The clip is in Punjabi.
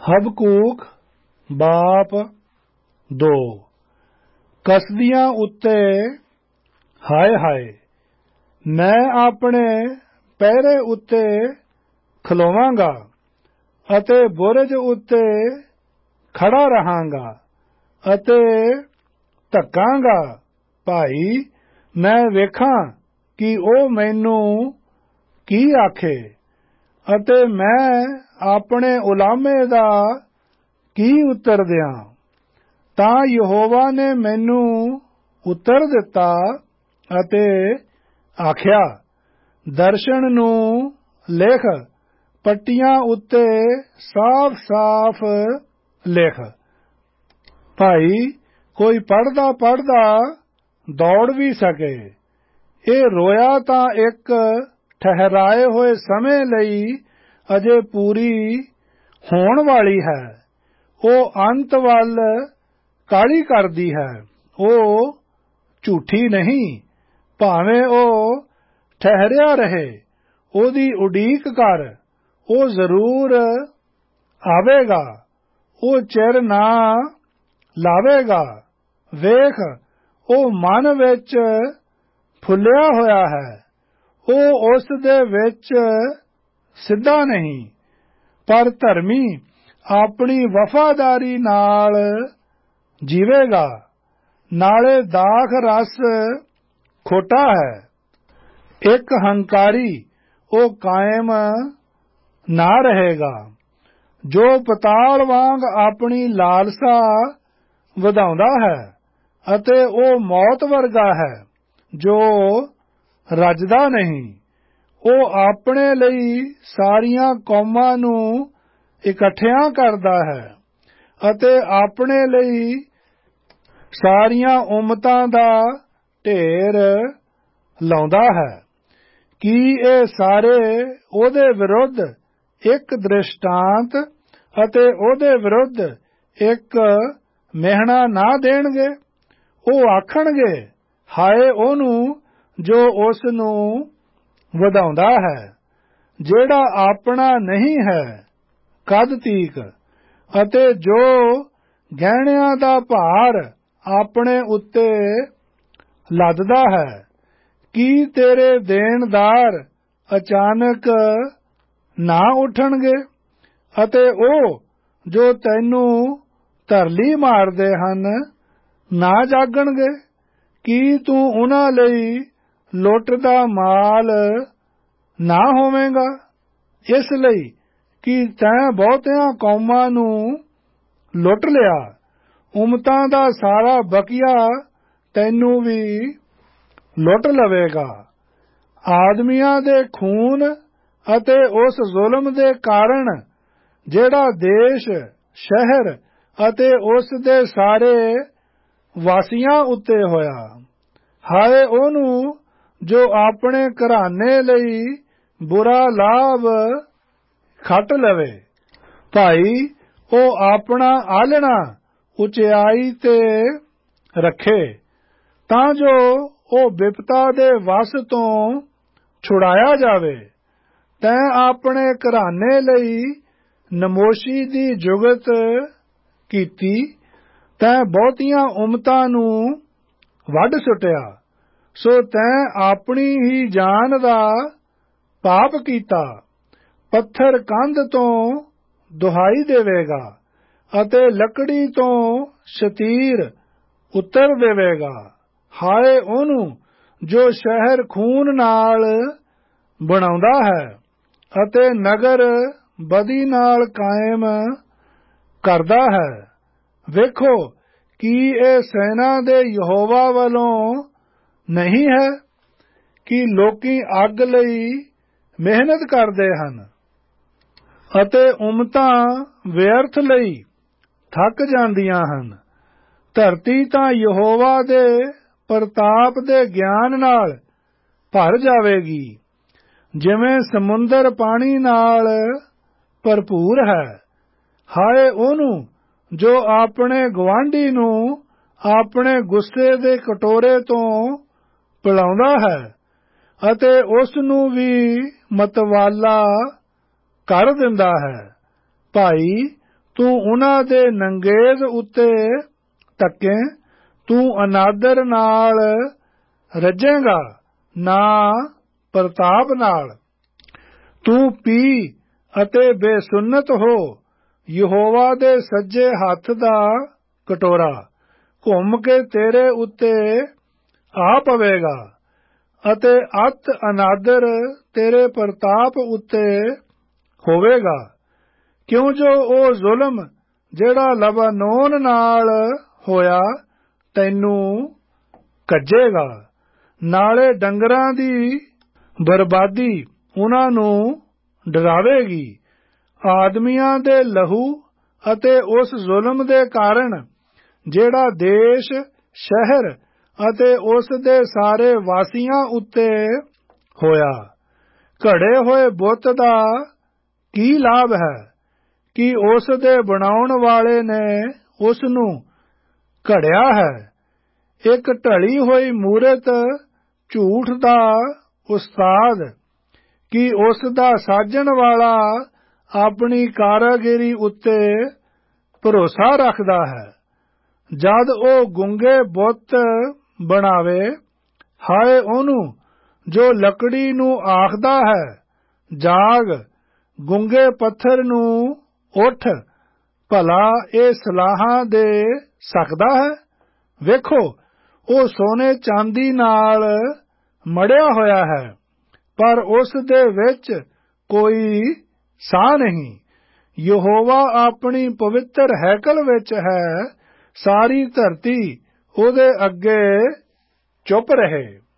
ਹਬਕੂਕ ਬਾਪ 2। ਕਸਦੀਆਂ ਉੱਤੇ ਹਾਏ ਹਾਏ, ਮੈਂ ਆਪਣੇ ਪਹਿਰੇ ਉੱਤੇ ਖਲੋਵਾਂਗਾ ਅਤੇ ਬੁਰਜ ਉੱਤੇ ਖੜਾ ਰਹਾਂਗਾ ਅਤੇ ਧੱਕਾਂਗਾ। ਭਾਈ, ਮੈਂ ਵੇਖਾਂ ਕਿ ਉਹ ਮੈਨੂੰ ਕੀ ਆਖੇ ਅਤੇ ਮੈਂ ਆਪਣੇ ਉਲਾਮੇ ਦਾ ਕੀ ਉੱਤਰ ਦਿਆਂ। ਤਾਂ ਯਹੋਵਾ ਨੇ ਮੈਨੂੰ ਉੱਤਰ ਦਿੱਤਾ ਅਤੇ ਆਖਿਆ, ਦਰਸ਼ਨ ਨੂੰ ਲਿਖ, ਪੱਟੀਆਂ ਉੱਤੇ ਸਾਫ਼ ਸਾਫ਼ ਲਿਖ। ਭਾਈ, ਕੋਈ ਪੜ੍ਹਦਾ ਦੌੜ ਵੀ ਸਕੇ। ਇਹ ਰੋਇਆ ਤਾਂ ਇੱਕ ਠਹਿਰਾਏ ਹੋਏ ਸਮੇਂ ਲਈ ਅਜੇ ਪੂਰੀ ਹੋਣ ਵਾਲੀ ਹੈ। ਉਹ ਅੰਤ ਵੱਲ ਕਾਹਲੀ ਕਰਦੀ ਹੈ। ਉਹ ਝੂਠੀ ਨਹੀਂ। ਭਾਵੇਂ ਉਹ ਠਹਿਰਿਆ ਰਹੇ, ਉਹਦੀ ਉਡੀਕ ਕਰ, ਉਹ ਜ਼ਰੂਰ ਆਵੇਗਾ। ਉਹ ਚਿਰ ਨਾ ਲਾਵੇਗਾ। ਵੇਖ, ਉਹ ਮਨ ਵਿੱਚ ਫੁੱਲਿਆ ਹੋਇਆ ਹੈ। ਉਹ ਉਸ ਦੇ ਵਿੱਚ ਸਿੱਧਾ ਨਹੀਂ, ਪਰ ਧਰਮੀ ਆਪਣੀ ਵਫ਼ਾਦਾਰੀ ਨਾਲ ਜੀਵੇਗਾ। ਨਾਲੇ ਦਾਖ ਰਸ ਖੋਟਾ ਹੈ। ਇੱਕ ਹੰਕਾਰੀ ਉਹ ਕਾਇਮ ਨਾ ਰਹੇਗਾ। ਜੋ ਪਤਾਲ ਵਾਂਗ ਆਪਣੀ ਲਾਲਸਾ ਵਧਾਉਂਦਾ ਹੈ ਅਤੇ ਉਹ ਮੌਤ ਵਰਗਾ ਹੈ ਜੋ ਰੱਜਦਾ ਨਹੀਂ। ਉਹ ਆਪਣੇ ਲਈ ਸਾਰੀਆਂ ਕੌਮਾਂ ਨੂੰ ਇਕੱਠਿਆਂ ਕਰਦਾ ਹੈ ਅਤੇ ਆਪਣੇ ਲਈ ਸਾਰੀਆਂ ਉਮਤਾਂ ਦਾ ਢੇਰ ਲਾਉਂਦਾ ਹੈ। ਕੀ ਇਹ ਸਾਰੇ ਉਹਦੇ ਵਿਰੁੱਧ ਇੱਕ ਦ੍ਰਿਸ਼ਟਾਂਤ ਅਤੇ ਉਹਦੇ ਵਿਰੁੱਧ ਇੱਕ ਮਿਹਣਾ ਨਾ ਦੇਣਗੇ? ਉਹ ਆਖਣਗੇ, ਹਾਏ ਉਹਨੂੰ ਜੋ ਉਸ ਨੂੰ ਵਧਾਉਂਦਾ ਹੈ, ਜਿਹੜਾ ਆਪਣਾ ਨਹੀਂ ਹੈ ਕਦ ਤੀਕ, ਅਤੇ ਜੋ ਗਹਿਣਿਆਂ ਦਾ ਭਾਰ ਆਪਣੇ ਉੱਤੇ ਲੱਦਦਾ ਹੈ। ਕੀ ਤੇਰੇ ਦੇਣਦਾਰ ਅਚਾਨਕ ਨਾ ਉੱਠਣਗੇ ਅਤੇ ਉਹ ਜੋ ਤੈਨੂੰ ਧਰਲੀ ਮਾਰਦੇ ਹਨ ਨਾ ਜਾਗਣਗੇ? ਕੀ ਤੂੰ ਉਹਨਾਂ ਲਈ ਲੁੱਟ ਦਾ ਮਾਲ ਨਾ ਹੋਵੇਂਗਾ, ਇਸ ਲਈ ਕਿ ਤੈਂ ਬਹੁਤਿਆਂ ਕੌਮਾਂ ਨੂੰ ਲੁੱਟ ਲਿਆ? ਉਮਤਾਂ ਦਾ ਸਾਰਾ ਬਕੀਆ ਤੈਨੂੰ ਵੀ ਲੁੱਟ ਲਵੇਗਾ। ਆਦਮੀਆਂ ਦੇ ਖੂਨ ਅਤੇ ਉਸ ਜ਼ੁਲਮ ਦੇ ਕਾਰਨ ਜਿਹੜਾ ਦੇਸ਼, ਸ਼ਹਿਰ ਅਤੇ ਉਸ ਦੇ ਸਾਰੇ ਵਾਸੀਆਂ ਉੱਤੇ ਹੋਇਆ। ਹਾਏ ਉਹਨੂੰ ਜੋ ਆਪਣੇ ਘਰਾਨੇ ਲਈ ਬੁਰਾ ਲਾਭ ਖੱਟ ਲਵੇ। ਭਾਈ, ਉਹ ਆਪਣਾ ਆਲ੍ਹਣਾ ਉਚਿਆਈ ਤੇ ਰੱਖੇ ਤਾਂ ਜੋ ਉਹ ਬਿਪਤਾ ਦੇ ਵਸ ਤੋਂ ਛੁਡਾਇਆ ਜਾਵੇ। ਤੈਂ ਆਪਣੇ ਘਰਾਨੇ ਲਈ ਨਮੋਸ਼ੀ ਦੀ ਜੁਗਤ ਕੀਤੀ। ਤੈਂ ਬਹੁਤੀਆਂ ਉਮਤਾਂ ਨੂੰ ਵੱਢ ਸੁੱਟਿਆ, ਸੋ ਤੈਂ ਆਪਣੀ ਹੀ ਜਾਨ ਦਾ ਪਾਪ ਕੀਤਾ। ਪੱਥਰ ਕੰਧ ਤੋਂ ਦੁਹਾਈ ਦੇਵੇਗਾ ਅਤੇ ਲੱਕੜੀ ਤੋਂ ਸ਼ਤੀਰ ਉੱਤਰ ਦੇਵੇਗਾ। ਹਾਏ ਉਹਨੂੰ ਜੋ ਸ਼ਹਿਰ ਖੂਨ ਨਾਲ ਬਣਾਉਂਦਾ ਹੈ ਅਤੇ ਨਗਰ ਬਦੀ ਨਾਲ ਕਾਇਮ ਕਰਦਾ ਹੈ। ਵੇਖੋ, ਕੀ ਇਹ ਸੈਨਾ ਦੇ ਯਹੋਵਾ ਵੱਲੋਂ ਨਹੀਂ ਹੈ ਕਿ ਲੋਕੀ ਅੱਗ ਲਈ ਮਿਹਨਤ ਕਰਦੇ ਹਨ ਅਤੇ ਉਮਤਾਂ ਵਿਅਰਥ ਲਈ ਥੱਕ ਜਾਂਦੀਆਂ ਹਨ। ਧਰਤੀ ਤਾਂ ਯਹੋਵਾ ਦੇ ਪ੍ਰਤਾਪ ਦੇ ਗਿਆਨ ਨਾਲ ਭਰ ਜਾਵੇਗੀ, ਜਿਵੇਂ ਸਮੁੰਦਰ ਪਾਣੀ ਨਾਲ ਭਰਪੂਰ ਹੈ। ਹਾਏ ਉਹਨੂੰ ਜੋ ਆਪਣੇ ਗੁਆਂਢੀ ਨੂੰ ਆਪਣੇ ਗੁੱਸੇ ਦੇ ਕਟੋਰੇ ਤੋਂ ਪਿਲਾਉਂਦਾ ਹੈ ਅਤੇ ਉਸ ਨੂੰ ਵੀ ਮਤਵਾਲਾ ਕਰ ਦਿੰਦਾ ਹੈ। ਭਾਈ, ਤੂੰ ਉਹਨਾਂ ਦੇ ਨੰਗੇਜ਼ ਉੱਤੇ ਤੱਕੇ, ਤੂੰ ਅਨਾਦਰ ਨਾਲ ਰੱਜੇਗਾ ਨਾ ਪ੍ਰਤਾਪ ਨਾਲ। ਤੂੰ ਪੀ ਅਤੇ ਬੇਸੁੰਨਤ ਹੋ ਯਹੋਵਾ ਦੇ ਸੱਜੇ ਹੱਥ ਦਾ ਕਟੋਰਾ, ਘੁੰਮ ਕੇ ਤੇਰੇ ਉੱਤੇ ਆ ਪਵੇਗਾ ਅਤੇ ਅਤ ਅਨਾਦਰ ਤੇਰੇ ਪ੍ਰਤਾਪ ਉੱਤੇ ਹੋਵੇਗਾ। ਕਿਉਂ ਜੋ ਉਹ ਜ਼ੁਲਮ ਜਿਹੜਾ ਲਬਾਨੋਨ ਨਾਲ ਹੋਇਆ ਤੈਨੂੰ ਕੱਜੇਗਾ, ਨਾਲੇ ਡੰਗਰਾਂ ਦੀ ਬਰਬਾਦੀ ਉਹਨਾਂ ਨੂੰ ਡਰਾਵੇਗੀ। ਆਦਮੀਆਂ ਦੇ ਲਹੂ ਅਤੇ ਉਸ ਜ਼ੁਲਮ ਦੇ ਕਾਰਨ ਜਿਹੜਾ ਦੇਸ਼, ਸ਼ਹਿਰ ਅਤੇ ਉਸ ਦੇ ਸਾਰੇ ਵਾਸੀਆਂ ਉੱਤੇ ਹੋਇਆ। ਘੜੇ ਹੋਏ ਬੁੱਤ ਦਾ ਕੀ ਲਾਭ ਹੈ ਕਿ ਉਸ ਦੇ ਬਣਾਉਣ ਵਾਲੇ ਨੇ ਉਸ ਨੂੰ ਘੜਿਆ ਹੈ। ਇੱਕ ਢਲੀ ਹੋਈ ਮੂਰਤ ਝੂਠ ਦਾ ਉਸਤਾਦ ਕਿ ਉਸ ਦਾ ਸਾਜਣ ਵਾਲਾ ਆਪਣੀ ਕਾਰਾਗਰੀ ਉੱਤੇ ਭਰੋਸਾ ਰੱਖਦਾ ਹੈ। ਜਦ ਉਹ ਗੁੰਗੇ ਬੁੱਤ ਬਣਾਵੇ, ਹਾਏ ਉਹਨੂੰ ਜੋ ਲੱਕੜੀ ਨੂੰ ਆਖਦਾ ਹੈ, ਜਾਗ, ਗੁੰਗੇ ਪੱਥਰ ਨੂੰ ਉੱਠ, ਭਲਾ ਇਹ ਸਲਾਹਾਂ ਦੇ ਸਕਦਾ ਹੈ। ਵੇਖੋ, ਉਹ ਸੋਨੇ ਚਾਂਦੀ ਨਾਲ ਮੜਿਆ ਹੋਇਆ ਹੈ, ਪਰ ਉਸ ਦੇ ਵਿੱਚ ਕੋਈ ਸਾਹ ਨਹੀਂ। ਯਹੋਵਾ ਆਪਣੀ ਪਵਿੱਤਰ ਹੈਕਲ ਵਿੱਚ ਹੈ, ਸਾਰੀ ਧਰਤੀ ਉਹਦੇ ਅੱਗੇ ਚੁੱਪ ਰਹੇ।